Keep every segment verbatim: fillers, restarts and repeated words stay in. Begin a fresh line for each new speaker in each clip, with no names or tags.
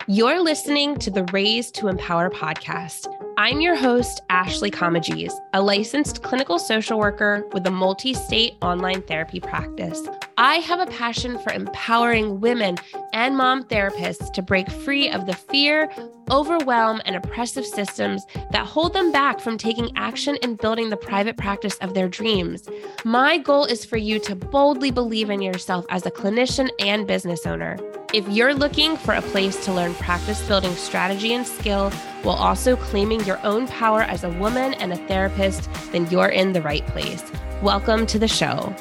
You're listening to the Raise to Empower podcast. I'm your host, Ashley Comagese, a licensed clinical social worker with a multi-state online therapy practice. I have a passion for empowering women and mom therapists to break free of the fear, overwhelm, and oppressive systems that hold them back from taking action and building the private practice of their dreams. My goal is for you to boldly believe in yourself as a clinician and business owner. If you're looking for a place to learn practice building strategy and skill while also claiming your own power as a woman and a therapist, then you're in the right place. Welcome to the show.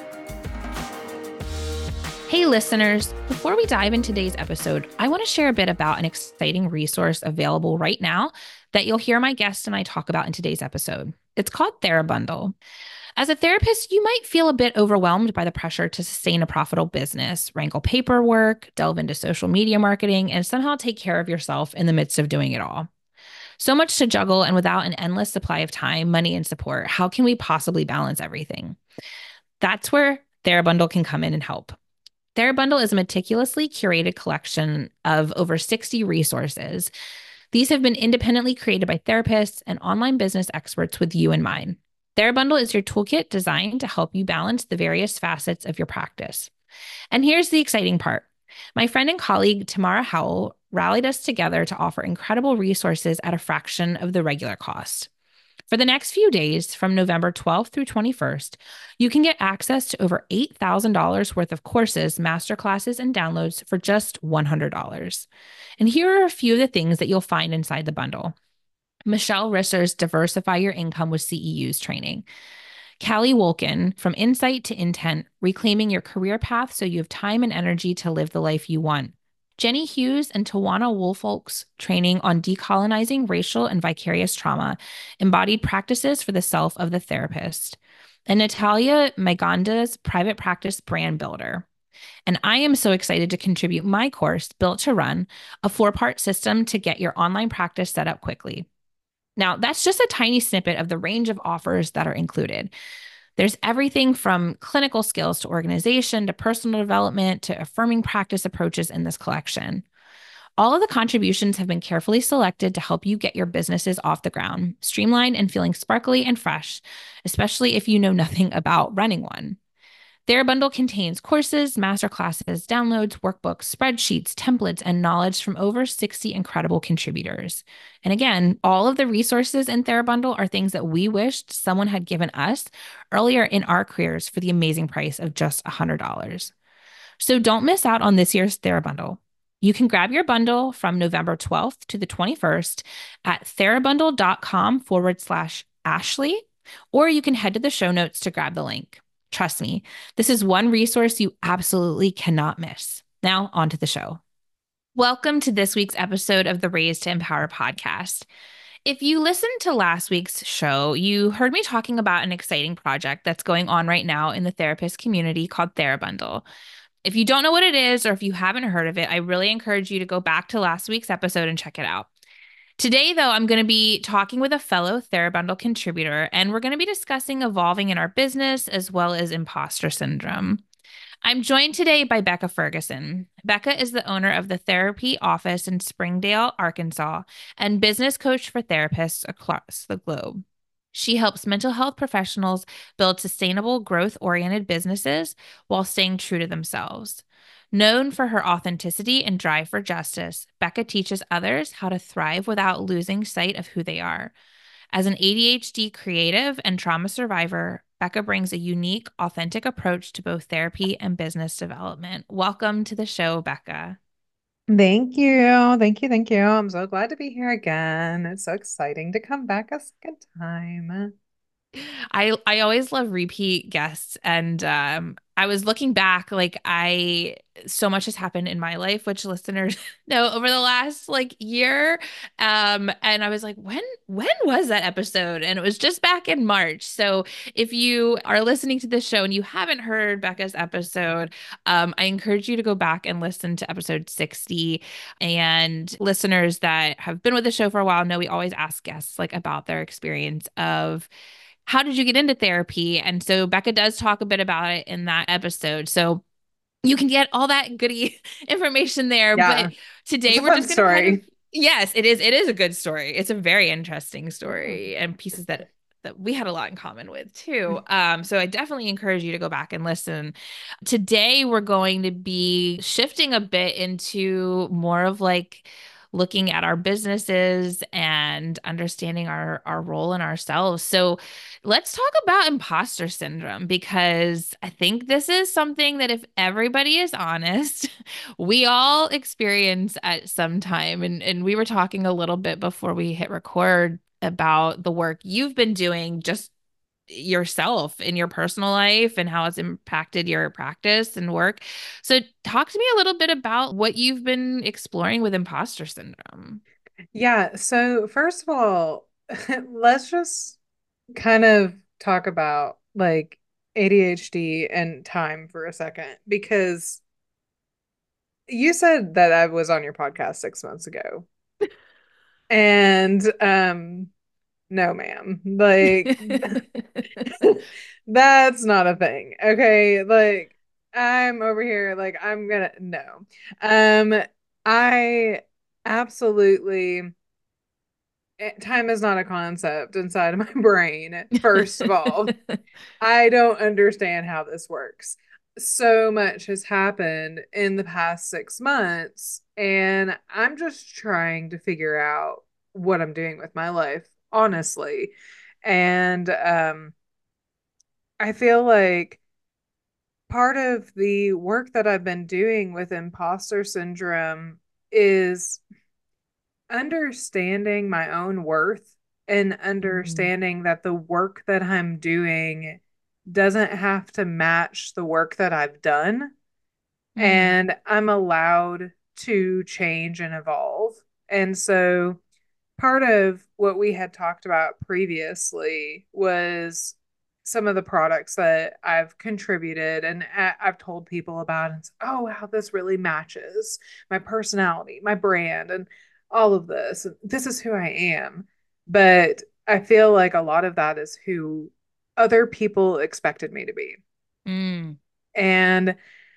Hey listeners, before we dive into today's episode, I want to share a bit about an exciting resource available right now that you'll hear my guest and I talk about in today's episode. It's called TheraBundle. As a therapist, you might feel a bit overwhelmed by the pressure to sustain a profitable business, wrangle paperwork, delve into social media marketing, and somehow take care of yourself in the midst of doing it all. So much to juggle, and without an endless supply of time, money, and support, how can we possibly balance everything? That's where TheraBundle can come in and help. TheraBundle is a meticulously curated collection of over sixty resources. These have been independently created by therapists and online business experts with you in mind. TheraBundle is your toolkit designed to help you balance the various facets of your practice. And here's the exciting part. My friend and colleague, Tamara Howell, rallied us together to offer incredible resources at a fraction of the regular cost. For the next few days, from November twelfth through twenty-first, you can get access to over eight thousand dollars worth of courses, masterclasses, and downloads for just one hundred dollars. And here are a few of the things that you'll find inside the bundle. Michelle Risser's Diversify Your Income with C E Us training. Callie Wolkin, From Insight to Intent, Reclaiming Your Career Path so you have time and energy to live the life you want. Jenny Hughes and Tawana Woolfolk's training on decolonizing racial and vicarious trauma, embodied practices for the self of the therapist. And Natalia Maganda's Private Practice Brand Builder. And I am so excited to contribute my course, Built to Run, a four-part system to get your online practice set up quickly. Now, that's just a tiny snippet of the range of offers that are included. There's everything from clinical skills to organization to personal development to affirming practice approaches in this collection. All of the contributions have been carefully selected to help you get your businesses off the ground, streamlined and feeling sparkly and fresh, especially if you know nothing about running one. TheraBundle contains courses, masterclasses, downloads, workbooks, spreadsheets, templates, and knowledge from over sixty incredible contributors. And again, all of the resources in TheraBundle are things that we wished someone had given us earlier in our careers for the amazing price of just one hundred dollars. So don't miss out on this year's TheraBundle. You can grab your bundle from November twelfth to the twenty-first at therabundle.com forward slash Ashley, or you can head to the show notes to grab the link. Trust me, this is one resource you absolutely cannot miss. Now, on to the show. Welcome to this week's episode of the Raise to Empower podcast. If you listened to last week's show, you heard me talking about an exciting project that's going on right now in the therapist community called TheraBundle. If you don't know what it is, or if you haven't heard of it, I really encourage you to go back to last week's episode and check it out. Today, though, I'm going to be talking with a fellow TheraBundle contributor, and we're going to be discussing evolving in our business as well as imposter syndrome. I'm joined today by Becca Ferguson. Becca is the owner of the Therapy Office in Springdale, Arkansas, and business coach for therapists across the globe. She helps mental health professionals build sustainable, growth-oriented businesses while staying true to themselves. Known for her authenticity and drive for justice, Becca teaches others how to thrive without losing sight of who they are. As an A D H D creative and trauma survivor, Becca brings a unique, authentic approach to both therapy and business development. Welcome to the show, Becca.
Thank you. Thank you. Thank you. I'm so glad to be here again. It's so exciting to come back a second time.
I I always love repeat guests, and um, I was looking back, like I so much has happened in my life, which listeners know over the last like year, um, and I was like, when when was that episode? And it was just back in March. So if you are listening to this show and you haven't heard Becca's episode, um, I encourage you to go back and listen to episode sixty. And listeners that have been with the show for a while know we always ask guests like about their experience of how did you get into therapy? And so Becca does talk a bit about it in that episode. So you can get all that goody information there. But
Yeah, it's
today
a
we're
fun
just going to kind of,
story.
yes, it is. It is a good story. It's a very interesting
Mm.
story and pieces that that we had a lot in common with too. Um, so I definitely encourage you to go back and listen. Today we're going to be shifting a bit into more of like looking at our businesses and understanding our our role in ourselves. So let's talk about imposter syndrome because I think this is something that if everybody is honest, we all experience at some time. And and we were talking a little bit before we hit record about the work you've been doing just yourself in your personal life and how it's impacted your practice and work. So talk to me a little bit about what you've been exploring with imposter syndrome.
Yeah, so first of all, let's just kind of talk about like A D H D and time for a second because you said that I was on your podcast six months ago. And um no, ma'am. Like that's not a thing. Okay? Like I'm over here like I'm gonna no. Um I absolutely eh, time is not a concept inside of my brain, first of all. I don't understand how this works. So much has happened in the past six months, and I'm just trying to figure out what I'm doing with my life, honestly. And um, I feel like part of the work that I've been doing with imposter syndrome is understanding my own worth and
Mm,
understanding that the work that I'm doing doesn't have to match the work that I've done.
mm,
And I'm allowed to change and evolve. And so part of what we had talked about previously was some of the products that I've contributed and I've told people about and oh wow, this really matches my personality, my brand, and all of this. This is who I am. But I feel like a lot of that is who other people expected me to be.
mm,
And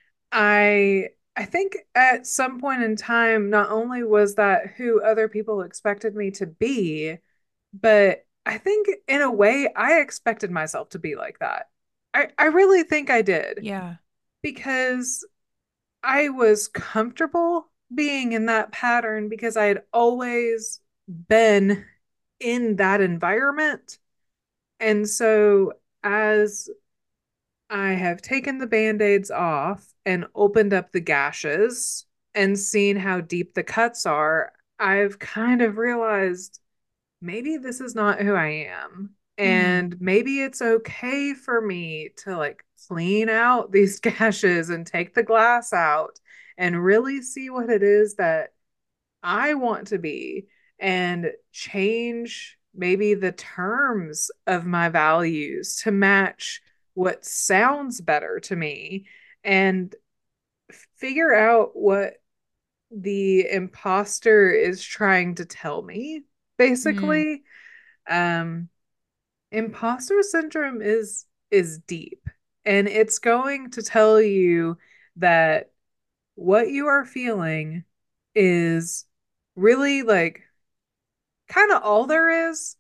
I I think at some point in time, not only was that who other people expected me to be, but I think in a way I expected myself to be like that. I, I really think I did
yeah.
because I was comfortable being in that pattern because I had always been in that environment. And so as I have taken the band-aids off and opened up the gashes and seen how deep the cuts are, I've kind of realized maybe this is not who I am.
Mm,
And maybe it's okay for me to like clean out these gashes and take the glass out and really see what it is that I want to be and change maybe the terms of my values to match what sounds better to me and figure out what the imposter is trying to tell me,
mm,
basically. Um, imposter syndrome is is deep and it's going to tell you that what you are feeling is really like kind of all there is.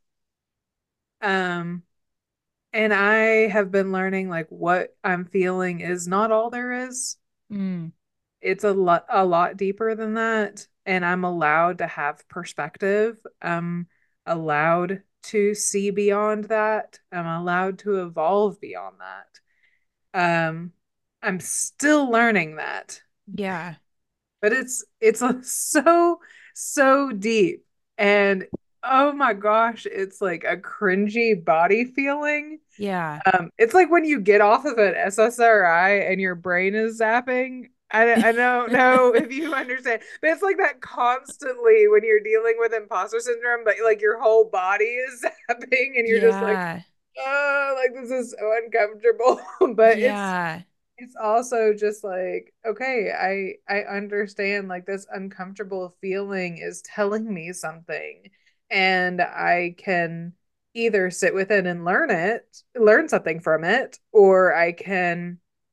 Um, and I have been learning like what I'm feeling is not all there is.
mm.
It's a lot a lot deeper than that. And I'm allowed to have perspective. I'm allowed to see beyond that. I'm allowed to evolve beyond that. Um, I'm still learning that,
Yeah.
but it's it's so so deep and oh my gosh, it's like a cringy body feeling.
Yeah.
Um it's like when you get off of an S S R I and your brain is zapping. I, I don't know if you understand, but it's like that constantly when you're dealing with imposter syndrome, but like your whole body is zapping and you're just like,
Yeah.
oh, like this is so uncomfortable. But it's
Yeah.
it's also just like, okay, I I understand like this uncomfortable feeling is telling me something and I can either sit with it and learn it, learn something from it, or I can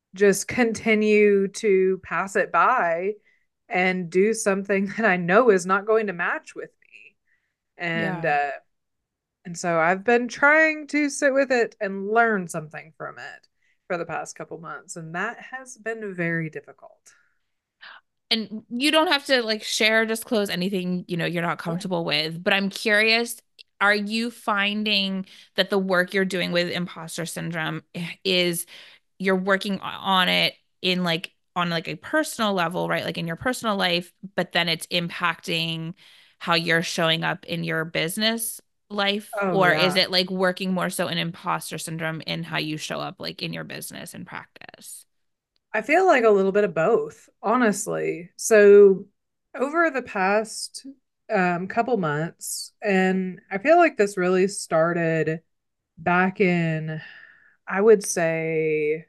just continue to pass it by and do something that I know is not going to match with me. And
Yeah.
uh and so I've been trying to sit with it and learn something from it for the past couple months, and that has been very difficult.
And you don't have to like share or disclose anything, you know, you're not
Yeah.
comfortable with, but I'm curious, are you finding that the work you're doing with imposter syndrome is you're working on it in like on like a personal level, right? Like in your personal life, but then it's impacting how you're showing up in your business life?
Oh
Or is
yeah.
it like working more so in imposter syndrome in how you show up like in your business and practice?
I feel like a little bit of both, honestly. So over the past um, couple months, and I feel like this really started back in, I would say,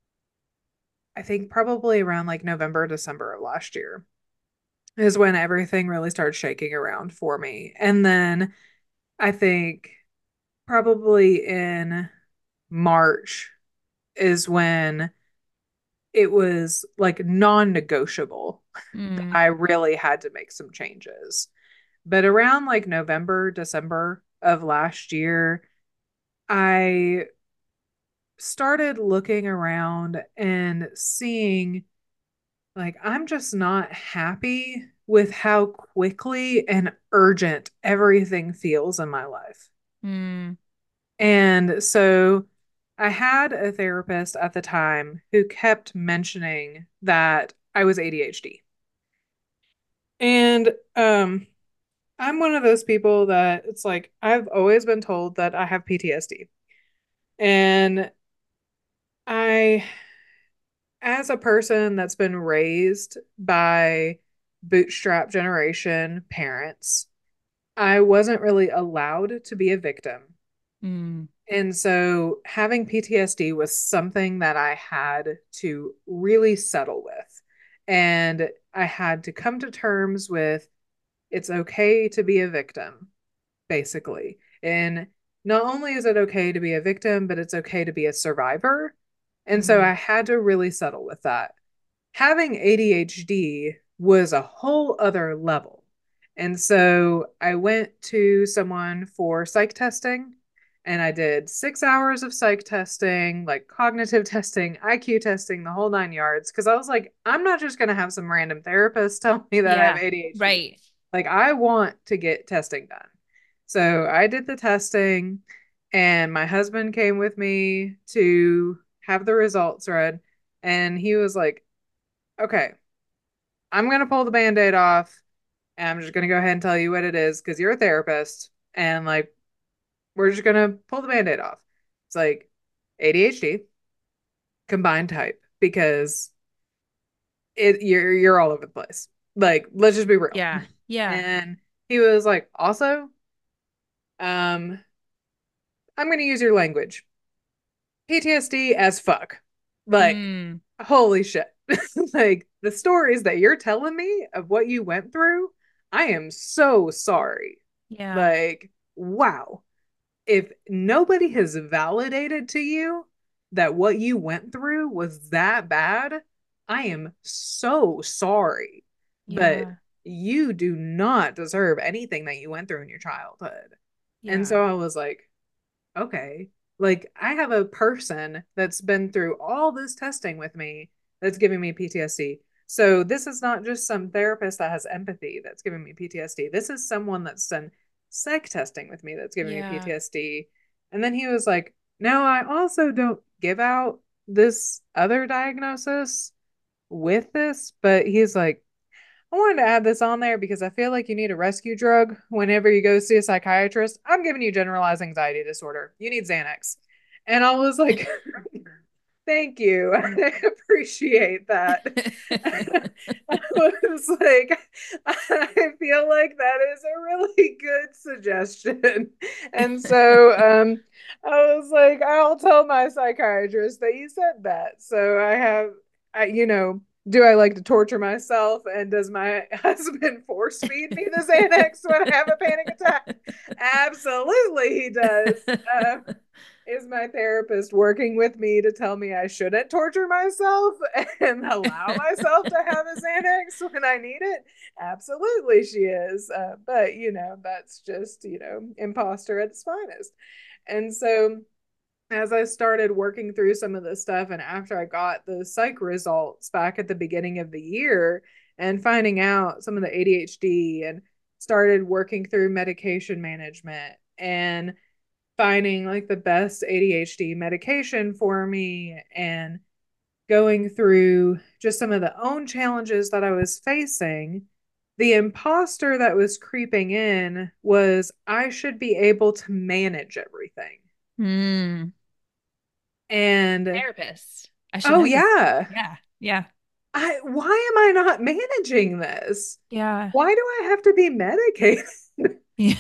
I think probably around like November, December of last year is when everything really started shaking around for me. And then I think probably in March is when it was like non-negotiable.
Mm,
I really had to make some changes. But around like November, December of last year, I started looking around and seeing like I'm just not happy with how quickly and urgent everything feels in my life.
mm,
And so I had a therapist at the time who kept mentioning that I was A D H D. And um I'm one of those people that it's like I've always been told that I have P T S D. And I, as a person that's been raised by bootstrap generation parents, I wasn't really allowed to be a victim.
mm,
And so having P T S D was something that I had to really settle with. And I had to come to terms with it's okay to be a victim, basically. And not only is it okay to be a victim, but it's okay to be a survivor. And so
mm,
I had to really settle with that. Having A D H D was a whole other level. And so I went to someone for psych testing and I did six hours of psych testing, like cognitive testing, I Q testing, the whole nine yards. Cause I was like, I'm not just going to have some random therapist tell me that I have
yeah,
A D H D.
right.
Like, I want to get testing done. So I did the testing, and my husband came with me to have the results read. And he was like, okay, I'm going to pull the band aid off. And I'm just going to go ahead and tell you what it is because you're a therapist. And like, we're just going to pull the band aid off. It's like A D H D combined type because it you're you're all over the place. Like, let's just be real.
Yeah, yeah.
And he was like, also, um, I'm going to use your language. P T S D as fuck. Like,
Mm,
holy shit. Like, the stories that you're telling me of what you went through, I am so sorry.
yeah,
Like, wow. If nobody has validated to you that what you went through was that bad, I am so sorry. But
yeah,
you do not deserve anything that you went through in your childhood. And
yeah,
so I was like, okay, like I have a person that's been through all this testing with me that's giving me P T S D. So this is not just some therapist that has empathy that's giving me P T S D. This is someone that's done psych testing with me that's giving me
yeah,
P T S D. And then he was like, no, I also don't give out this other diagnosis with this, but he's like, I wanted to add this on there because I feel like you need a rescue drug whenever you go see a psychiatrist. I'm giving you generalized anxiety disorder. You need Xanax. And I was like, thank you. I appreciate that. I was like, I feel like that is a really good suggestion. And so um, I was like, I'll tell my psychiatrist that you said that. So I have, I, you know, do I like to torture myself? And does my husband force feed me the Xanax when I have a panic attack? Absolutely, he does. Uh, is my therapist working with me to tell me I shouldn't torture myself and allow myself to have a Xanax when I need it? Absolutely, she is. Uh, but, you know, that's just, you know, imposter at its finest. And so, as I started working through some of this stuff, and after I got the psych results back at the beginning of the year and finding out some of the A D H D and started working through medication management and finding like the best A D H D medication for me and going through just some of the own challenges that I was facing, the imposter that was creeping in was I should be able to manage everything.
Hmm.
And
Therapist. I should
oh
know this.
yeah,
Yeah. Yeah.
I why am I not managing this?
Yeah.
Why do I have to be medicated?
Yeah.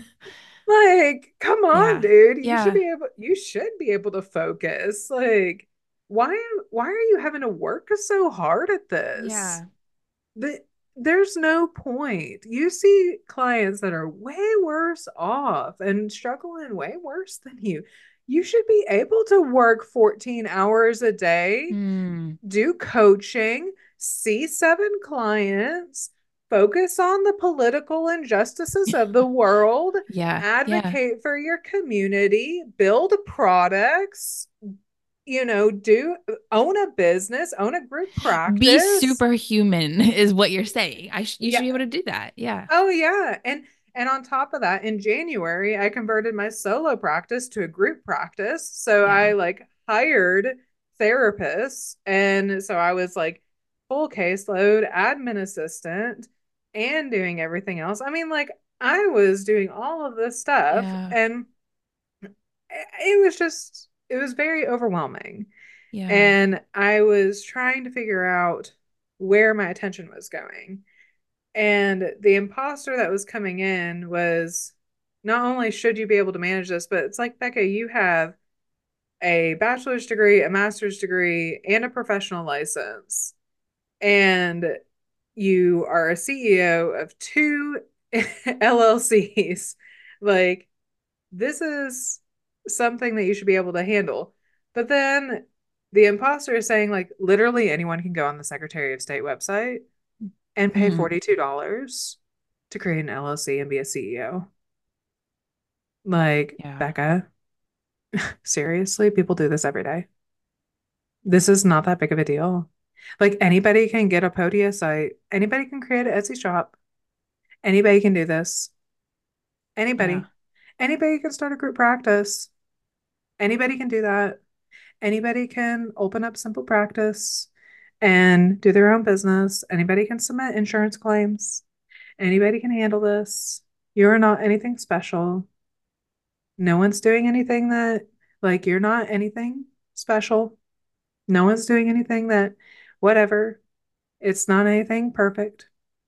Like, come on,
Yeah.
dude. You should
Yeah.
be able you should be able to focus. Like, why why are you having to work so hard at this?
Yeah.
The, there's no point. You see clients that are way worse off and struggling way worse than you. You should be able to work fourteen hours a day,
Hmm.
do coaching, see seven clients, focus on the political injustices of the world,
Yeah. Yeah.
advocate for your community, build products, you know, do own a business, own a group
Be
practice.
superhuman is what you're saying. I sh you should
Yeah.
be able to do that. Yeah.
Oh yeah. And and on top of that, in January, I converted my solo practice to a group practice. So I
Yeah.
like hired therapists. And so I was like full caseload, admin assistant, and doing everything else. I mean, like I was doing all of this stuff
Yeah.
and it was just it was very overwhelming.
Yeah.
And I was trying to figure out where my attention was going. And the imposter that was coming in was not only should you be able to manage this, but it's like, Becca, you have a bachelor's degree, a master's degree, and a professional license. And you are a C E O of two L L Cs. Like, this is something that you should be able to handle. But then the imposter is saying, like, literally anyone can go on the Secretary of State website and pay
Hmm.
forty-two dollars to create an L L C and be a C E O. Like,
Yeah.
Becca, seriously, people do this every day. This is not that big of a deal. Like, anybody can get a Podia site, anybody can create an Etsy shop, anybody can do this.
Yeah.
Anybody. Anybody can start a group practice. Anybody can do that. Anybody can open up simple practice and do their own business. Anybody can submit insurance claims. Anybody can handle this. You're not anything special. No one's doing anything that, like, you're not anything special. No one's doing anything that, whatever. It's not anything perfect.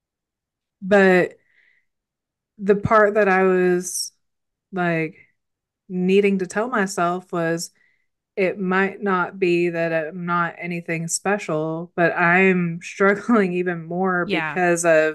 But the part that I was like needing to tell myself was it might not be that I'm not anything special, but I'm struggling even more
Yeah.
because of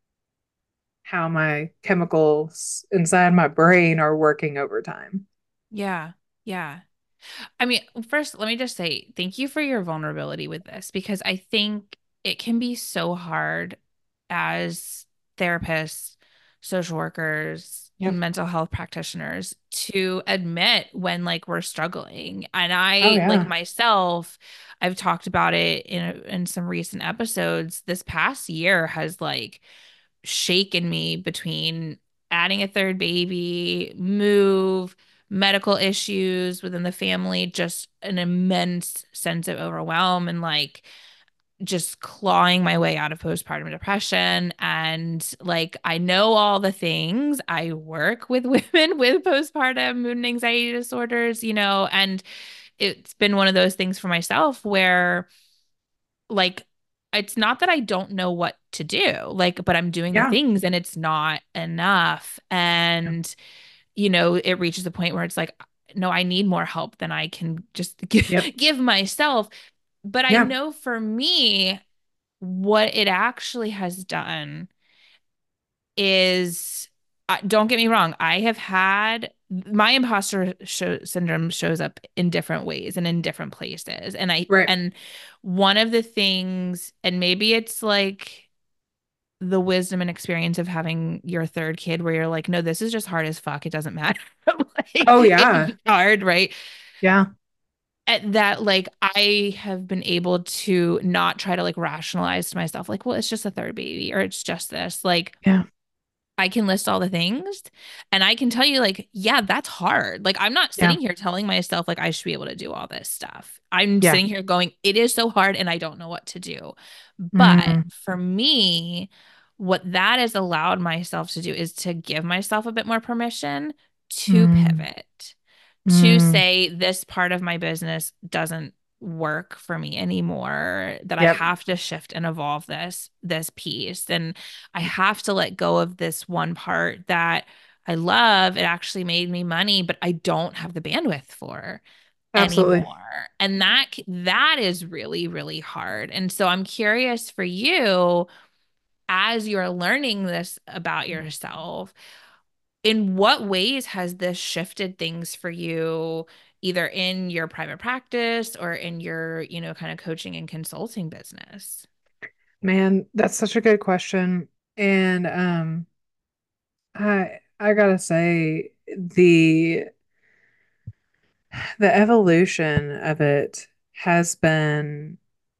how my chemicals inside my brain are working overtime.
Yeah. Yeah. I mean, first, let me just say thank you for your vulnerability with this because I think it can be so hard as therapists, social workers,
Yep.
mental health practitioners to admit when like we're struggling. And
Oh
I, like
yeah.
myself, I've talked about it in in some recent episodes. This past year has like shaken me between adding a third baby, move, medical issues within the family, just an immense sense of overwhelm and like just clawing my way out of postpartum depression. And like, I know all the things. I work with women with postpartum mood and anxiety disorders, you know, and it's been one of those things for myself where like it's not that I don't know what to do, like, but I'm doing the
Yeah.
things and it's not enough.
Yep.
And, you know, it reaches a point where it's like, no, I need more help than I can just give,
Yep.
give myself. But I
Yeah.
know for me, what it actually has done is, uh, don't get me wrong, I have had my imposter show, syndrome shows up in different ways and in different places. And I,
Right.
and one of the things, and maybe it's like the wisdom and experience of having your third kid where you're like, no, this is just hard as fuck. It doesn't matter. Like,
Oh yeah.
it's hard, right?
Yeah.
At that, like, I have been able to not try to like rationalize to myself, like, well, it's just a third baby or it's just this. Like,
Yeah.
I can list all the things and I can tell you, like, yeah, that's hard. Like, I'm not
Yeah.
sitting here telling myself, like, I should be able to do all this stuff. I'm
Yeah.
sitting here going, it is so hard and I don't know what to do. But
Mm,
for me, what that has allowed myself to do is to give myself a bit more permission to
mm,
pivot, to
mm.
say, this part of my business doesn't work for me anymore, that I
Yep.
have to shift and evolve this this piece, and I have to let go of this one part that I love. It actually made me money, but I don't have the bandwidth for
Absolutely.
anymore. And that that is really, really hard. And so I'm curious for you, as you're learning this about yourself, in what ways has this shifted things for you, either in your private practice or in your, you know, kind of coaching and consulting business?
Man, that's such a good question. And um I I gotta say the the evolution of it has been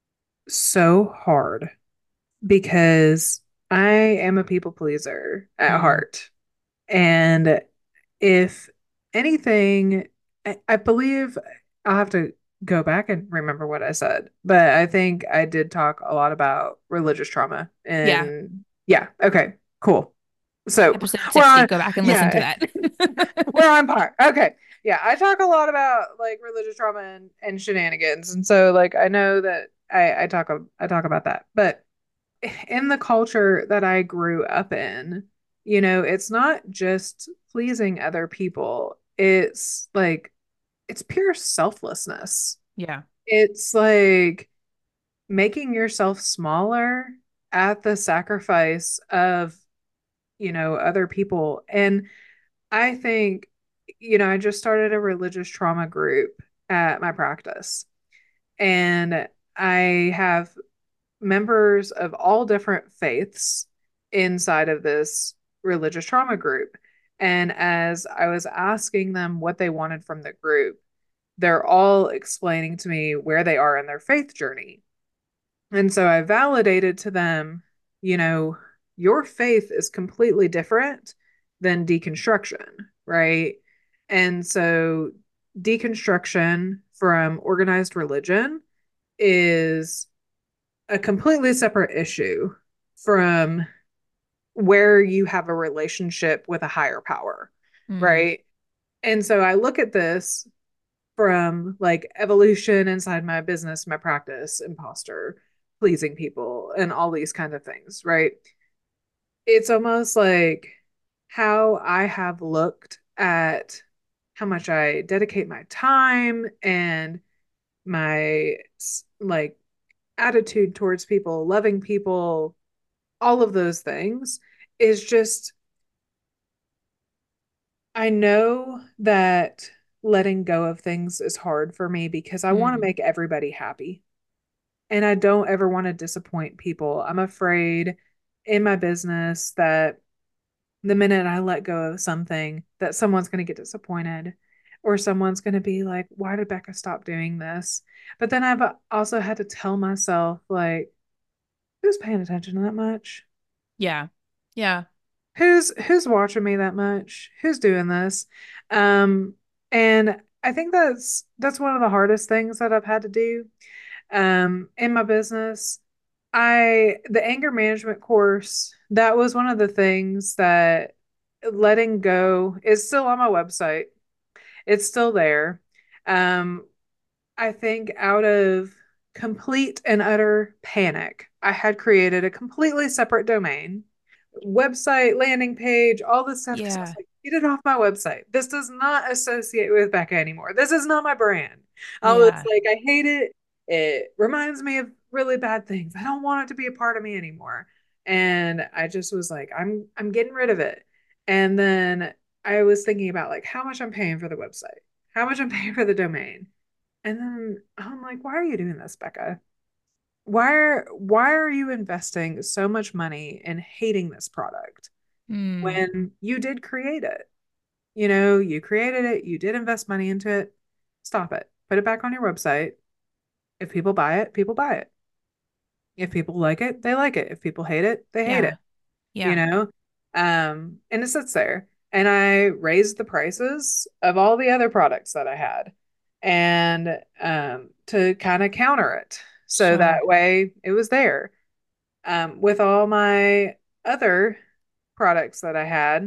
so hard because I am a people pleaser at
Mm.
heart. And if anything, I, I believe I'll have to go back and remember what I said, but I think I did talk a lot about religious trauma.
Yeah.
And yeah, okay, cool. So
Episode
we're
sixty.
on,
Go back and listen to
yeah,
that.
we're on par. Okay. Yeah, I talk a lot about like religious trauma and, and shenanigans. And so like I know that I, I talk I talk about that. But in the culture that I grew up in, you know, it's not just pleasing other people. It's like it's pure selflessness.
Yeah.
It's like making yourself smaller at the sacrifice of, you know, other people. And I think, you know, I just started a religious trauma group at my practice. And I have members of all different faiths inside of this religious trauma group. And as I was asking them what they wanted from the group, they're all explaining to me where they are in their faith journey. And so I validated to them, you know, your faith is completely different than deconstruction, right? And so deconstruction from organized religion is a completely separate issue from where you have a relationship with a higher power,
Mm.
right? And so I look at this from like evolution inside my business, my practice, imposter, pleasing people, and all these kind of things, right? It's almost like how I have looked at how much I dedicate my time and my like attitude towards people, loving people, all of those things is just, I know that letting go of things is hard for me because I want to
Mm.
make everybody happy. And I don't ever want to disappoint people. I'm afraid in my business that the minute I let go of something, that someone's going to get disappointed or someone's going to be like, why did Becca stop doing this? But then I've also had to tell myself, like, who's paying attention to that much?
Yeah. Yeah.
Who's who's watching me that much? Who's doing this? Um, and I think that's that's one of the hardest things that I've had to do um in my business. I the anger management course, that was one of the things that letting go is still on my website. It's still there. Um, I think out of complete and utter panic, I had created a completely separate domain, website, landing page, all this stuff. Because I was
Yeah.
like, get it off my website. This does not associate with Becca anymore. This is not my brand. I was
Yeah.
like, I hate it. It reminds me of really bad things. I don't want it to be a part of me anymore. And I just was like, I'm I'm getting rid of it. And then I was thinking about like how much I'm paying for the website, how much I'm paying for the domain. And then I'm like, why are you doing this, Becca? Why are why are you investing so much money in hating this product
Mm,
when you did create it? You know, you created it, you did invest money into it. Stop it. Put it back on your website. If people buy it, people buy it. If people like it, they like it. If people hate it, they hate it,
yeah.
you
Yeah.
know? Um, and it sits there. And I raised the prices of all the other products that I had and um to kind of counter it. So that
Sure.
way it was there. Um, with all my other products that I had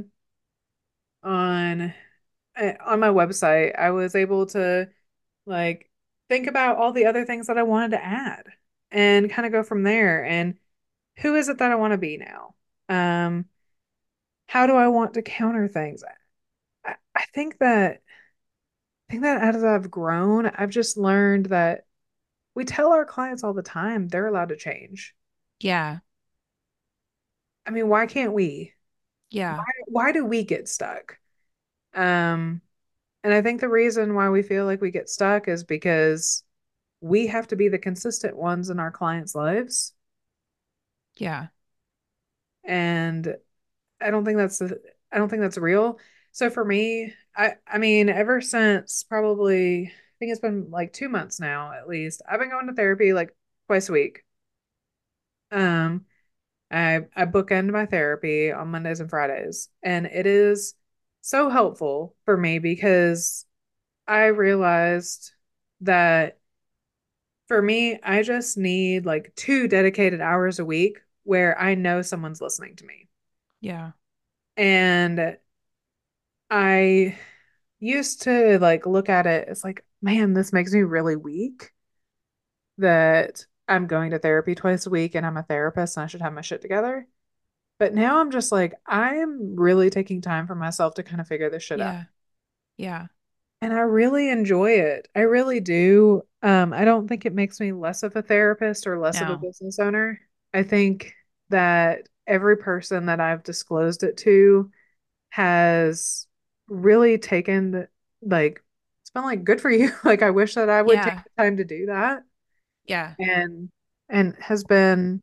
on uh, on my website, I was able to like think about all the other things that I wanted to add and kind of go from there. And who is it that I want to be now? Um, how do I want to counter things? I, I think that I think that as I've grown, I've just learned that we tell our clients all the time they're allowed to change.
Yeah.
I mean, why can't we? Why,
Yeah.
why do we get stuck? Um, and I think the reason why we feel like we get stuck is because we have to be the consistent ones in our clients' lives.
Yeah.
And I don't think that's the, I don't think that's real. So for me, I I mean, ever since probably I think it's been like two months now at least, I've been going to therapy like twice a week. Um, I I bookend my therapy on Mondays and Fridays, and it is so helpful for me because I realized that for me, I just need like two dedicated hours a week where I know someone's listening to me.
Yeah.
And I used to like look at it as like, man, this makes me really weak that I'm going to therapy twice a week and I'm a therapist and I should have my shit together. But now I'm just like, I'm really taking time for myself to kind of figure this shit out.
Yeah. Yeah.
And I really enjoy it. I really do. Um, I don't think it makes me less of a therapist or less of a
No.
business owner. I think that every person that I've disclosed it to has really taken the, like, it's been like good for you. Like I wish that I would take
Yeah.
the time to do that
Yeah.
and and has been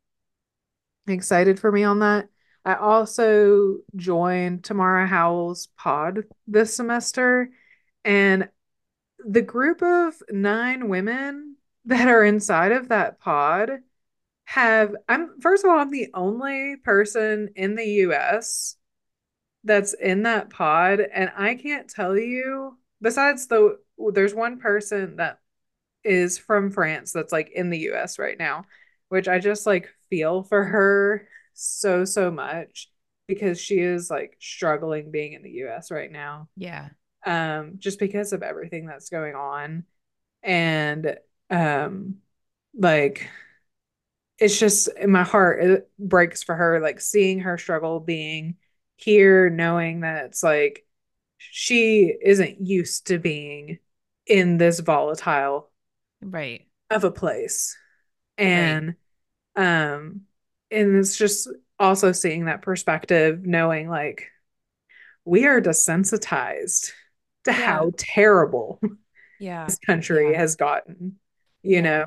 excited for me on that. I also joined Tamara Howell's pod this semester, and the group of nine women that are inside of that pod have, I'm first of all, I'm the only person in the U S that's in that pod, and I can't tell you, besides the, there's one person that is from France that's like in the U S right now, which I just like feel for her so, so much because she is like struggling being in the U S right now.
Yeah.
Um, just because of everything that's going on. And um like it's just my heart it breaks for her, like seeing her struggle being here, knowing that it's like she isn't used to being in this volatile
Right.
of a place.
Right.
And um and it's just also seeing that perspective, knowing like we are desensitized to
Yeah.
how terrible
Yeah.
this country
Yeah.
has gotten, you know.
Yeah.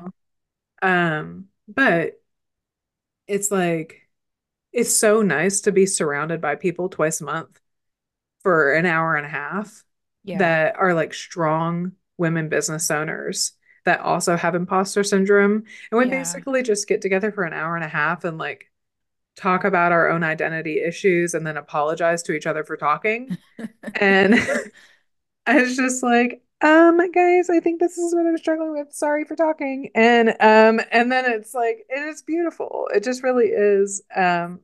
Um, but it's like it's so nice to be surrounded by people twice a month for an hour and a half
Yeah.
that are like strong women business owners that also have imposter syndrome. And we
Yeah.
basically just get together for an hour and a half and like talk about our own identity issues and then apologize to each other for talking. And I was just like, um, guys, I think this is what I'm struggling with. Sorry for talking. And um, and then it's like it is beautiful. It just really is. Um,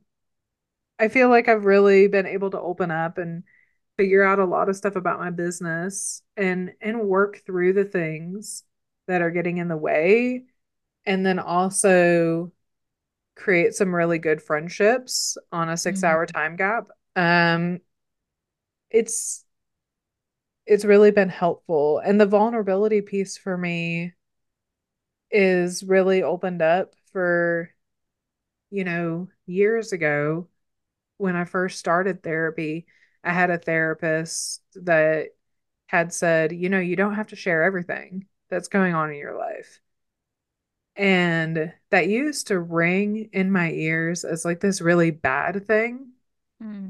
I feel like I've really been able to open up and figure out a lot of stuff about my business and and work through the things that are getting in the way, and then also create some really good friendships on a six hour
Mhm.
time gap. Um, it's it's really been helpful. And the vulnerability piece for me is really opened up for, you know, years ago when I first started therapy. I had a therapist that had said, you know, you don't have to share everything that's going on in your life. And that used to ring in my ears as like this really bad thing.
Mm.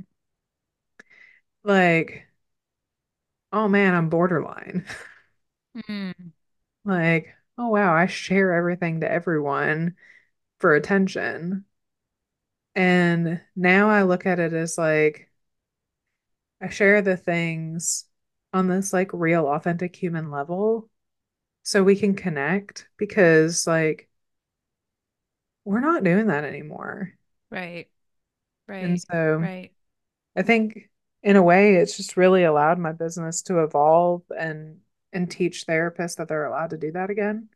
Like, oh man, I'm borderline.
Mm.
Like, oh wow, I share everything to everyone for attention. And now I look at it as like I share the things on this like real, authentic human level so we can connect because like we're not doing that anymore.
Right.
And
Right.
so
Right.
I think in a way it's just really allowed my business to evolve and and teach therapists that they're allowed to do that again.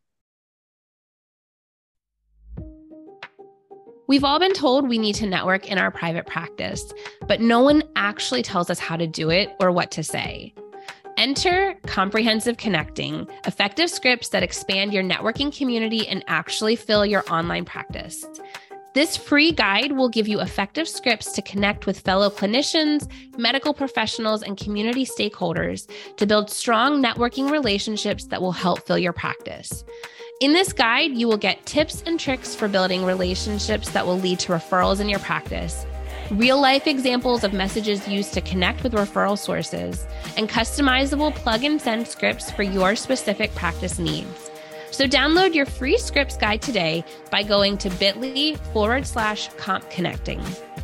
We've all been told we need to network in our private practice, but no one actually tells us how to do it or what to say. Enter Comprehensive Connecting, effective scripts that expand your networking community and actually fill your online practice. This free guide will give you effective scripts to connect with fellow clinicians, medical professionals, and community stakeholders to build strong networking relationships that will help fill your practice. In this guide, you will get tips and tricks for building relationships that will lead to referrals in your practice, real life examples of messages used to connect with referral sources, and customizable plug and send scripts for your specific practice needs. So download your free scripts guide today by going to bit.ly forward slash comp connecting.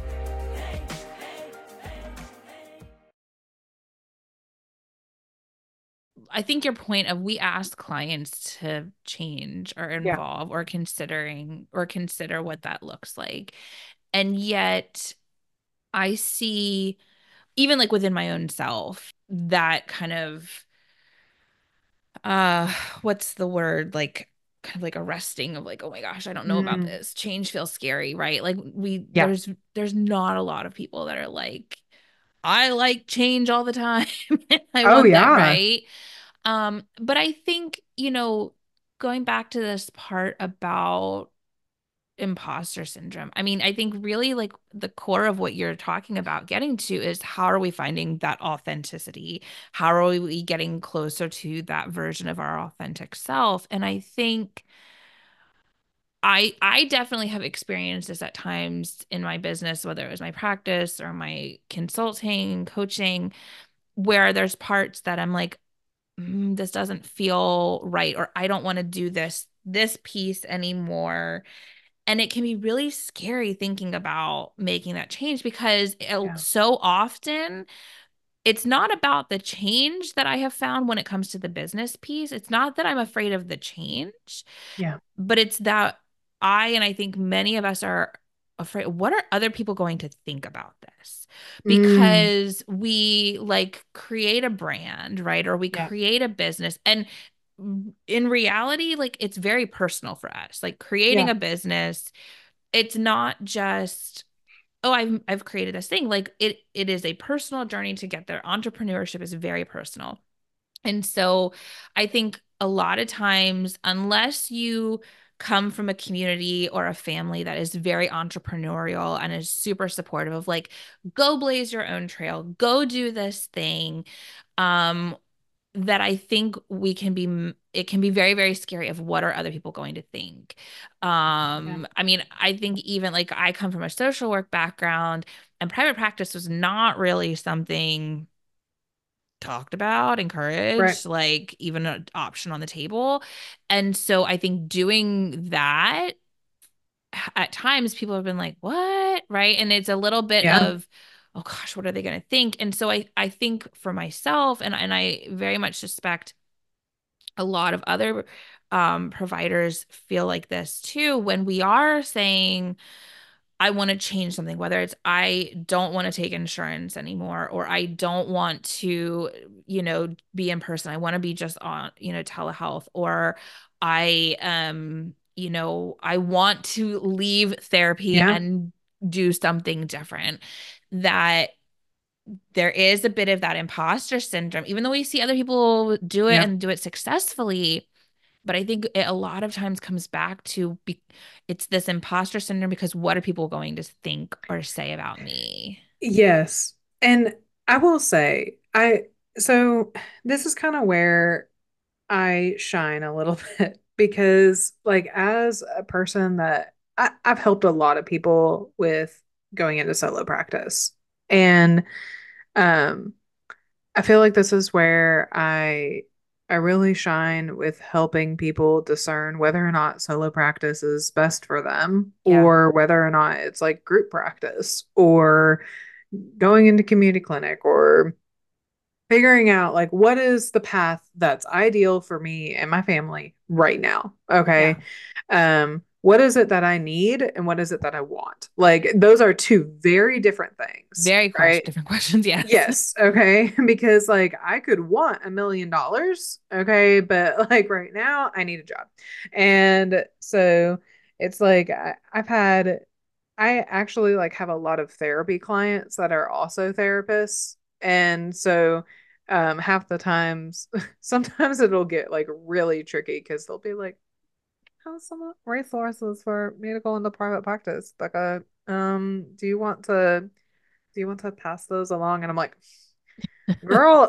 I think your point of we ask clients to change or
Yeah.
involve or considering or consider what that looks like. And yet I see even like within my own self that kind of uh what's the word like kind of like arresting of like, oh my gosh, I don't know about
Mm,
this. Change feels scary, right? Like we
yeah.
there's there's not a lot of people that are like I like change all the time. I
Oh
want that,
yeah.
right? Um, but I think, you know, going back to this part about imposter syndrome, I mean, I think really like the core of what you're talking about getting to is how are we finding that authenticity? How are we getting closer to that version of our authentic self? And I think I I definitely have experienced this at times in my business, whether it was my practice or my consulting, coaching, where there's parts that I'm like, mm, this doesn't feel right, or I don't want to do this this piece anymore. And it can be really scary thinking about making that change because it,
Yeah.
so often it's not about the change that I have found when it comes to the business piece. It's not that I'm afraid of the change,
Yeah.
but it's that I, and I think many of us are afraid, what are other people going to think about this?
Mm,
Because we like create a brand, right? Or we
yeah.
create a business. And in reality, like it's very personal for us. Like creating
Yeah.
a business, it's not just, oh, I've I've created this thing. Like it it is a personal journey to get there. Entrepreneurship is very personal. And so I think a lot of times, unless you come from a community or a family that is very entrepreneurial and is super supportive of like, go blaze your own trail, go do this thing, um, that I think we can be, it can be very, very scary of what are other people going to think.
Yeah.
Um, I mean, I think even like I come from a social work background and private practice was not really something talked about,
Right.
encouraged, like even an option on the table. And so I think doing that at times people have been like, what? Right. And it's a little bit
Yeah.
of, oh gosh, what are they going to think? And so I, I think for myself, and, and I very much suspect a lot of other um, providers feel like this too, when we are saying, I want to change something, whether it's I don't want to take insurance anymore, or I don't want to, you know, be in person. I want to be just on, you know, telehealth, or I, um, you know, I want to leave therapy
Yeah.
and do something different. That there is a bit of that imposter syndrome, even though we see other people do it
Yeah.
and do it successfully. But I think it a lot of times comes back to be, it's this imposter syndrome because what are people going to think or say about me?
Yes. And I will say, I so this is kind of where I shine a little bit because, like, as a person that I, I've helped a lot of people with going into solo practice, and um, I feel like this is where I I really shine with helping people discern whether or not solo practice is best for them,
Yeah.
or whether or not it's like group practice, or going into community clinic, or figuring out like what is the path that's ideal for me and my family right now.
Yeah.
Okay. Um, what is it that I need and what is it that I want? Like those are two very different things,
Very question,
right?
different questions. Yes.
Yes, okay. Because like I could want a million dollars, okay, but like right now I need a job. And so it's like I, I've had I actually like have a lot of therapy clients that are also therapists. And so um half the times sometimes it'll get like really tricky because they'll be like, how's some resources for me to go into private practice? Like uh um do you want to do you want to pass those along? And I'm like, girl,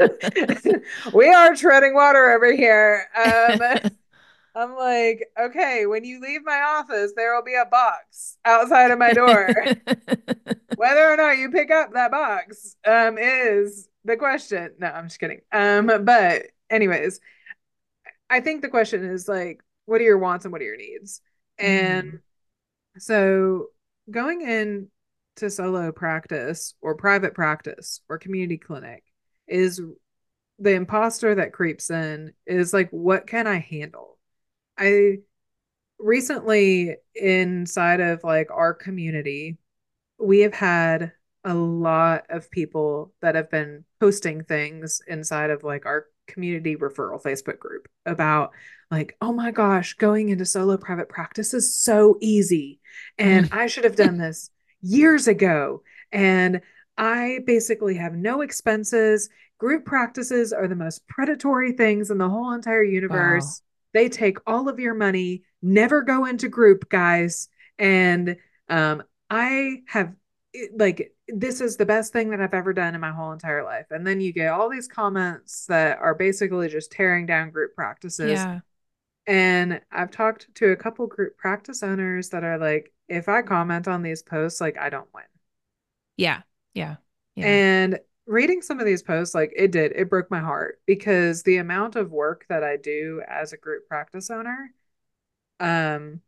we are treading water over here. Um I'm like, okay, when you leave my office, there will be a box outside of my door. Whether or not you pick up that box um, is the question. No, I'm just kidding. Um, but anyways, I think the question is like, what are your wants and what are your needs? And
hmm
so going in to solo practice or private practice or community clinic is the imposter that creeps in is like, what can I handle? I recently inside of like our community, we have had a lot of people that have been posting things inside of like our community referral Facebook group about like, oh my gosh, going into solo private practice is so easy. And I should have done this years ago. And I basically have no expenses. Group practices are the most predatory things in the whole entire
Wow.
universe. They take all of your money, never go into group, guys. And um, I have it, like this is the best thing that I've ever done in my whole entire life. And then you get all these comments that are basically just tearing down group practices.
Yeah.
And I've talked to a couple group practice owners that are like, if I comment on these posts, like I don't win.
Yeah. Yeah. Yeah.
And reading some of these posts, like it did, it broke my heart because the amount of work that I do as a group practice owner, um,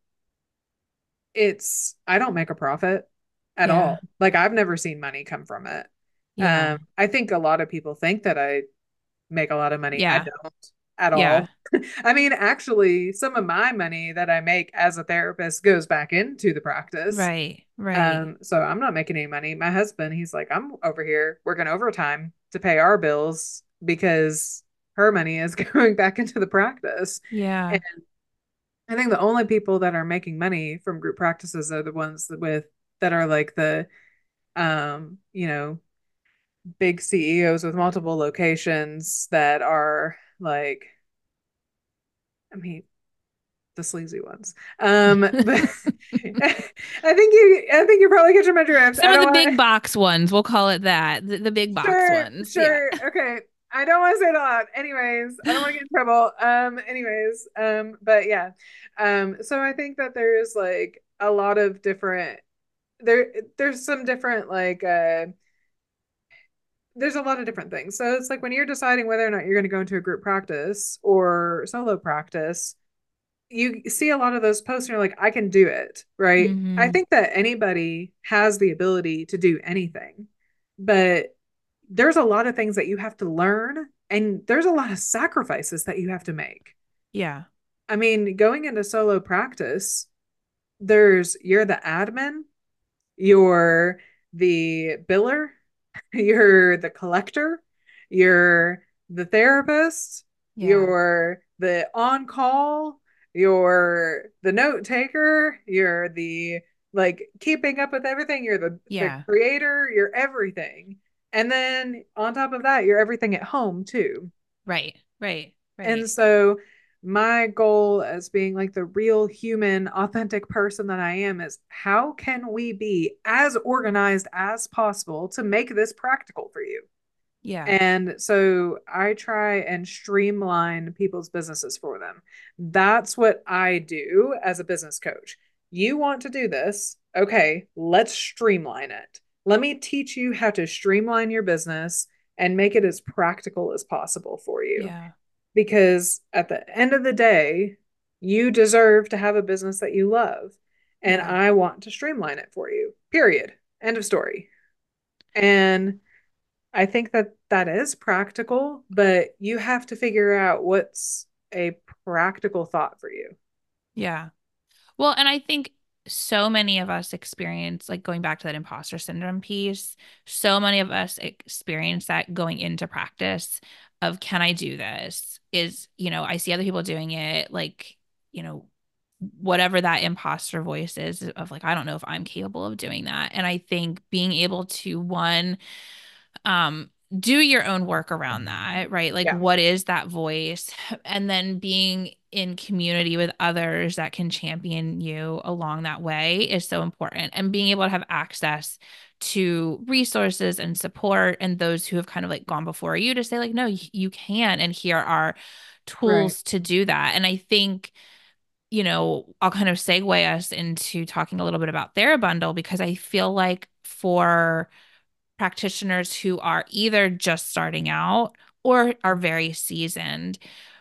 it's I don't make a profit at
Yeah.
all. Like I've never seen money come from it.
Yeah.
Um, I think a lot of people think that I make a lot of money. I
Yeah.
don't at
Yeah.
all. I mean, actually, some of my money that I make as a therapist goes back into the practice.
Right. Right.
Um, so I'm not making any money. My husband, he's like, I'm over here working overtime to pay our bills because her money is going back into the practice.
Yeah.
And I think the only people that are making money from group practices are the ones that with that are like the um, you know, big C E Os with multiple locations that are like, I mean, the sleazy ones. Um, but I think you, I think you're probably catching my drift.
Some
I
of
don't
the
want
big
to.
box ones, we'll call it that. The, the big box
Sure,
ones. Yeah.
sure, okay. I don't want to say it out. Anyways, I don't want to get in trouble. Um, anyways, um, but yeah. Um, so I think that there's like a lot of different there there's some different like uh there's a lot of different things. So it's like when you're deciding whether or not you're going to go into a group practice or solo practice, you see a lot of those posts and you're like, I can do it, right? I
hmm
think that anybody has the ability to do anything, but there's a lot of things that you have to learn and there's a lot of sacrifices that you have to make.
Yeah.
I mean, going into solo practice, there's you're the admin, you're the biller, you're the collector, you're the therapist,
Yeah.
you're the on call, you're the note taker, you're the like keeping up with everything, you're the the
Yeah.
creator, you're everything. And then on top of that, you're everything at home too.
Right. Right.
And
Right.
so my goal as being like the real human, authentic person that I am is how can we be as organized as possible to make this practical for you?
Yeah.
And so I try and streamline people's businesses for them. That's what I do as a business coach. You want to do this? Okay, let's streamline it. Let me teach you how to streamline your business and make it as practical as possible for you.
Yeah.
Because at the end of the day, you deserve to have a business that you love. And
Yeah.
I want to streamline it for you. Period. End of story. And I think that that is practical, but you have to figure out what's a practical thought for you.
Yeah. Well, and I think so many of us experience, like going back to that imposter syndrome piece, so many of us experience that going into practice of, can I do this? Is, you know, I see other people doing it, like, you know, whatever that imposter voice is of like, I don't know if I'm capable of doing that. And I think being able to, one, um, do your own work around that, right? Like,
Yeah,
what is that voice? And then being in community with others that can champion you along that way is so important. And being able to have access to resources and support and those who have kind of like gone before you to say, like, no, you can. And here are
right.
tools to do that. And I think, you know, I'll kind of segue us into talking a little bit about TheraBundle because I feel like for practitioners who are either just starting out or are very seasoned.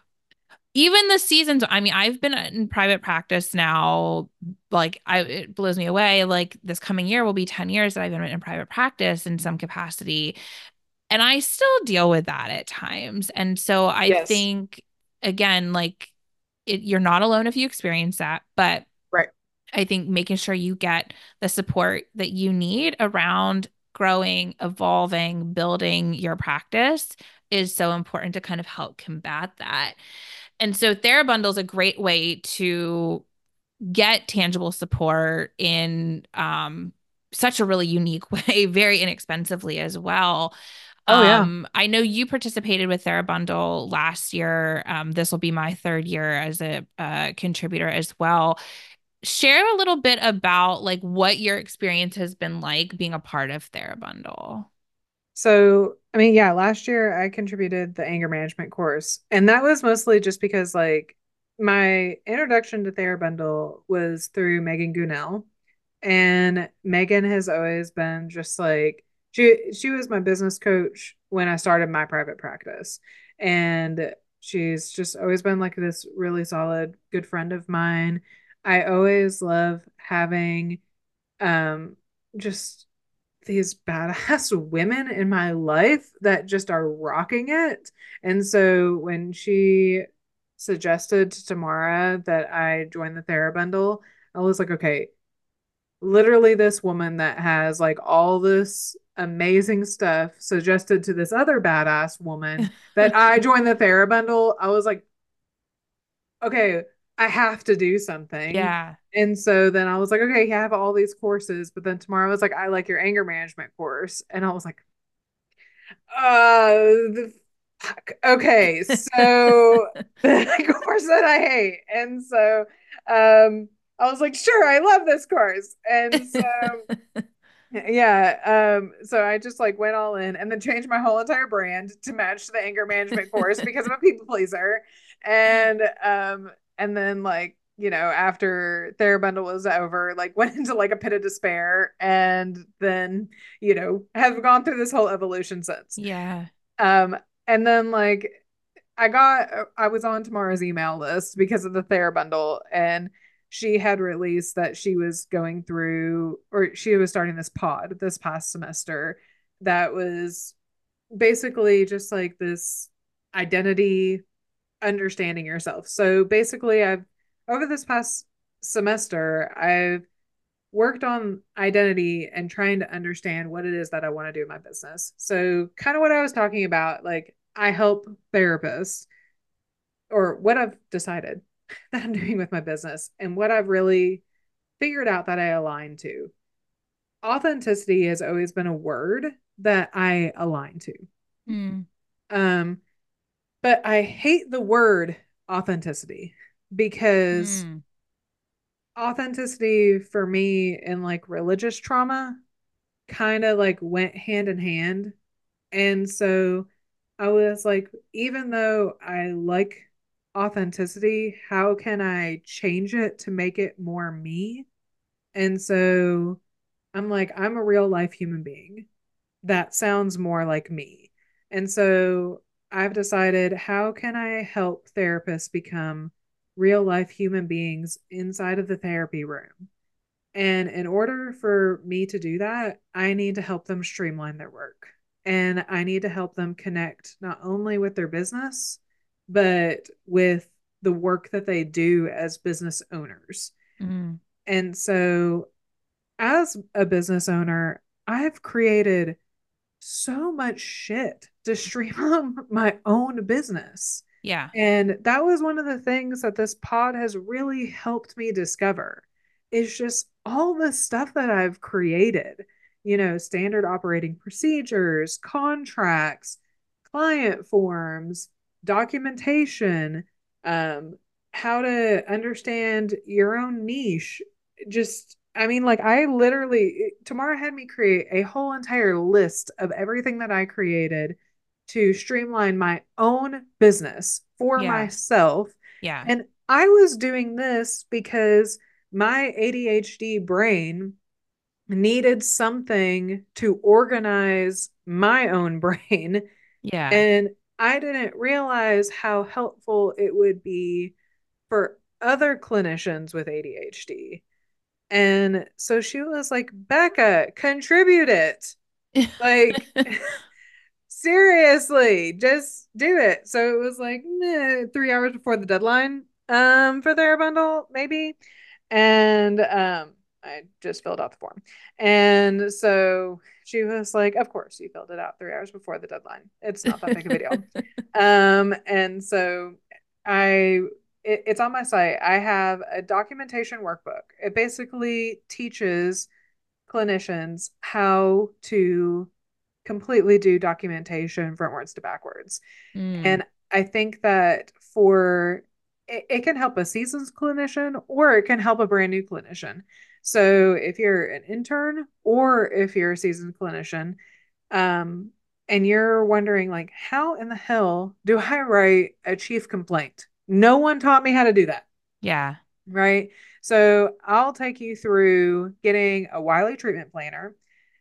Even the seasons, I mean, I've been in private practice now, like I it blows me away. Like this coming year will be ten years that I've been in private practice in some capacity. And I still deal with that at times. And so I
Yes,
think again, like it, you're not alone if you experience that, but
right.
I think making sure you get the support that you need around growing, evolving, building your practice is so important to kind of help combat that. And so TheraBundle is a great way to get tangible support in um, such a really unique way, very inexpensively as well.
Oh, yeah.
Um, I know you participated with TheraBundle last year. Um, this will be my third year as a uh, contributor as well. Share a little bit about like what your experience has been like being a part of TheraBundle.
So, I mean, yeah, last year I contributed the anger management course, and that was mostly just because, like, my introduction to TheraBundle was through Megan Goonell. And Megan has always been just like she she was my business coach when I started my private practice. And she's just always been like this really solid good friend of mine. I always love having um just these badass women in my life that just are rocking it. And so when she suggested to Tamara that I join the TheraBundle, I was like, okay, literally this woman that has like all this amazing stuff suggested to this other badass woman that I joined the TheraBundle. I was like, okay, I have to do something.
Yeah.
And so then I was like, okay, you have all these courses. But then tomorrow I was like, I like your anger management course. And I was like, uh, the fuck. Okay, so the course that I hate. And so um I was like, sure, I love this course. And so yeah. Um, so I just like went all in and then changed my whole entire brand to match the anger management course because I'm a people pleaser. And um, and then like, you know, after TheraBundle was over, like went into like a pit of despair and then, you know, have gone through this whole evolution since.
Yeah.
Um, and then like I got I was on Tamara's email list because of the TheraBundle, and she had released that she was going through or she was starting this pod this past semester that was basically just like this identity understanding yourself. So basically I've over this past semester I've worked on identity and trying to understand what it is that I want to do in my business. So kind of what I was talking about, like I help therapists or what I've decided that I'm doing with my business and what I've really figured out that I align to. Authenticity has always been a word that I align to.
Mm.
Um, but I hate the word authenticity because
Mm.
authenticity for me in like religious trauma kind of like went hand in hand And so I was like, even though I like authenticity, how can I change it to make it more me? And so I'm like, I'm a real life human being. That sounds more like me. And so I've decided, how can I help therapists become real life human beings inside of the therapy room? And in order for me to do that, I need to help them streamline their work. And I need to help them connect not only with their business, but with the work that they do as business owners.
Mm.
And so, as a business owner, I've created so much shit to streamline my own business.
Yeah.
And that was one of the things that this pod has really helped me discover is just all the stuff that I've created, you know, standard operating procedures, contracts, client forms, documentation, um, how to understand your own niche. Just, I mean, like, I literally, Tamara had me create a whole entire list of everything that I created to streamline my own business for
Yeah.
myself.
Yeah.
And I was doing this because my A D H D brain needed something to organize my own brain.
Yeah.
And I didn't realize how helpful it would be for other clinicians with A D H D. And so she was like, Becca, contribute it. Like, seriously, just do it. So it was like meh, three hours before the deadline um, for their bundle, maybe. And um, I just filled out the form. And so she was like, Of course, you filled it out three hours before the deadline. It's not that big of a deal. Um, and so I, it, it's on my site. I have a documentation workbook. It basically teaches clinicians how to completely do documentation frontwards to backwards.
Mm.
And I think that for it, it can help a seasoned clinician or it can help a brand new clinician. So if you're an intern or if you're a seasoned clinician, um, and you're wondering like, how in the hell do I write a chief complaint? No one taught me how to do that.
Yeah.
Right. So I'll take you through getting a Wiley treatment planner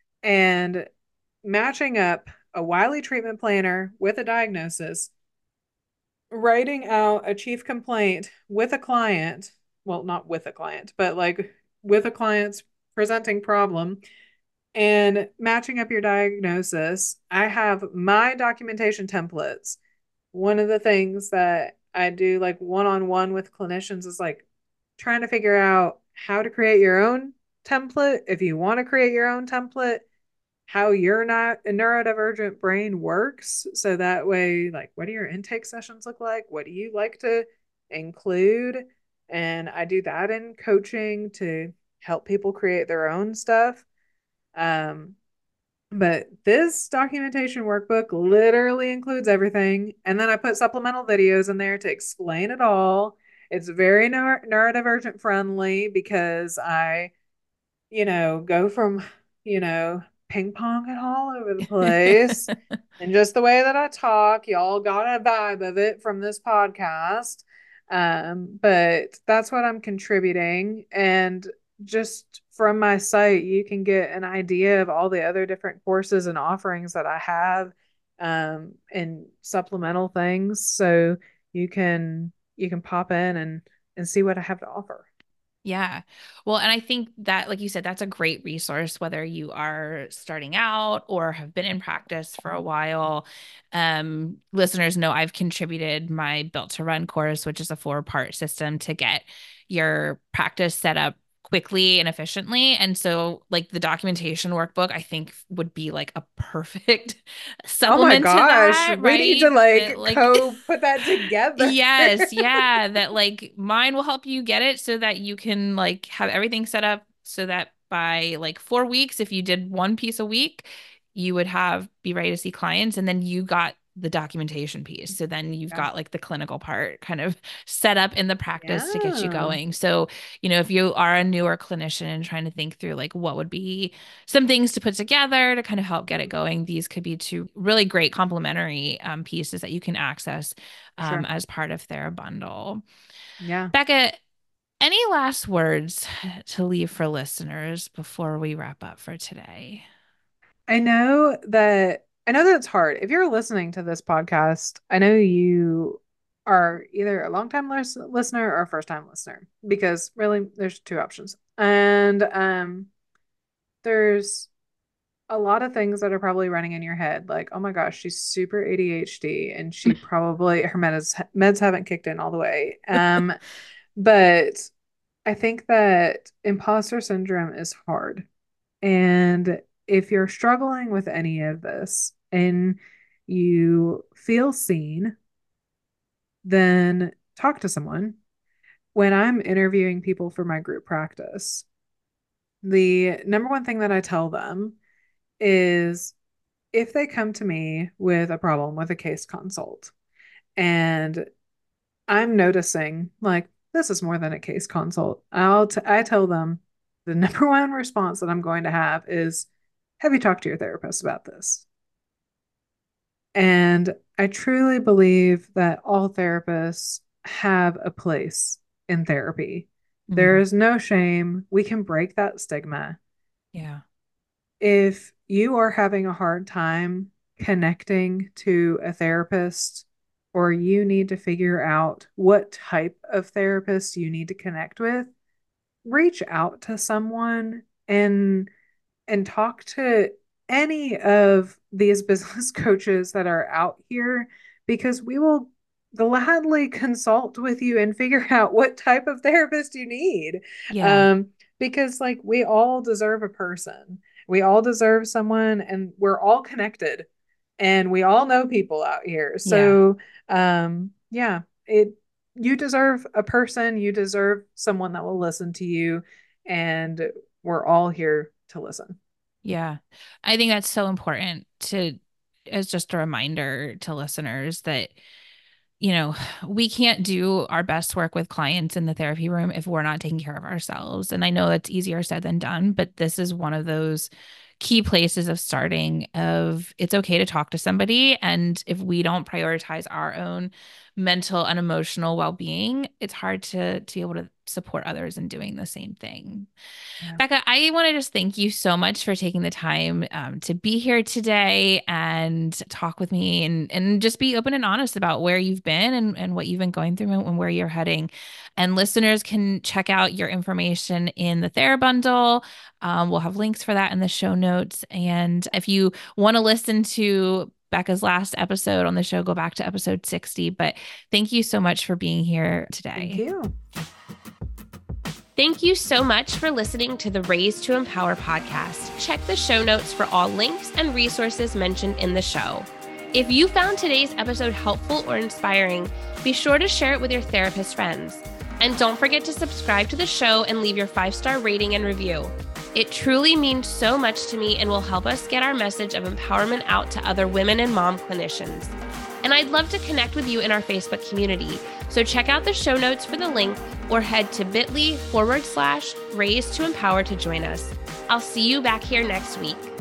and matching up a Wiley treatment planner with a diagnosis, writing out a chief complaint with a client, well, not with a client, but like with a client's presenting problem, and matching up your diagnosis. I have my documentation templates. One of the things that I do like one on one with clinicians is like trying to figure out how to create your own template. If you want to create your own template, how your not a neurodivergent brain works. So that way, like, what do your intake sessions look like? What do you like to include? And I do that in coaching to help people create their own stuff. Um, but this documentation workbook literally includes everything. And then I put supplemental videos in there to explain it all. It's very neuro- neurodivergent friendly because I you know, go from, you know, ping pong it all over the place. And just the way that I talk, y'all got a vibe of it from this podcast. Um, but that's what I'm contributing. And just from my site, you can get an idea of all the other different courses and offerings that I have um, and supplemental things. So you can you can pop in and and see what I have to offer.
Yeah. Well, and I think that, like you said, that's a great resource, whether you are starting out or have been in practice for a while. Um, listeners know I've contributed my Built to Run course, which is a four part system to get your practice set up quickly and efficiently. And so, like, the documentation workbook, I think would be like a perfect
Oh my
supplement to
gosh,
that,
we need
right?
to
That,
like
like,
co put that together.
yes, yeah, that like mine will help you get it so that you can like have everything set up so that by like four weeks, if you did one piece a week, you would have be ready to see clients and then you got the documentation piece. So then you've
Yeah.
got like the clinical part kind of set up in the practice to get you
Yeah.
going. So, you know, if you are a newer clinician and trying to think through like what would be some things to put together to kind of help get it going, these could be two really great complementary um, pieces that you can access um,
Sure.
as part of TheraBundle.
Yeah.
Becca, any last words to leave for listeners before we wrap up for today?
I know that I know that it's hard. If you're listening to this podcast, I know you are either a long-time lis- listener or a first-time listener because really there's two options. And um there's a lot of things that are probably running in your head like, "Oh my gosh, she's super A D H D and she probably her meds meds haven't kicked in all the way." Um but I think that imposter syndrome is hard. And if you're struggling with any of this and you feel seen, then talk to someone. When I'm interviewing people for my group practice, the number one thing that I tell them is if they come to me with a problem with a case consult and I'm noticing like this is more than a case consult, I'll t- I tell them the number one response that I'm going to have is, have you talked to your therapist about this? And I truly believe that all therapists have a place in therapy. There
Mm,
is no shame. We can break that stigma.
yeah.
If you are having a hard time connecting to a therapist, or you need to figure out what type of therapist you need to connect with, reach out to someone and and talk to any of these business coaches that are out here because we will gladly consult with you and figure out what type of therapist you need.
Yeah.
Um, because like we all deserve a person. We all deserve someone and we're all connected and we all know people out here.
Yeah.
So um yeah, it you deserve a person, you deserve someone that will listen to you, and we're all here to listen.
Yeah. I think that's so important to, as just a reminder to listeners that, you know, we can't do our best work with clients in the therapy room if we're not taking care of ourselves. And I know that's easier said than done, but this is one of those key places of starting of it's okay to talk to somebody. And if we don't prioritize our own mental and emotional well-being, it's hard to to be able to support others in doing the same thing.
Yeah.
Becca, I want to just thank you so much for taking the time um, to be here today and talk with me and, and just be open and honest about where you've been and, and what you've been going through and where you're heading. And listeners can check out your information in the TheraBundle. Um, we'll have links for that in the show notes. And if you want to listen to Becca's last episode on the show, go back to episode sixty. But thank you so much for being here
Thank
today.
you.
Thank you so much for listening to the Raise to Empower podcast. Check the show notes for all links and resources mentioned in the show. If you found today's episode helpful or inspiring, be sure to share it with your therapist friends. And don't forget to subscribe to the show and leave your five-star rating and review. It truly means so much to me and will help us get our message of empowerment out to other women and mom clinicians. And I'd love to connect with you in our Facebook community. So check out the show notes for the link or head to bit.ly forward slash raise to empower to join us. I'll see you back here next week.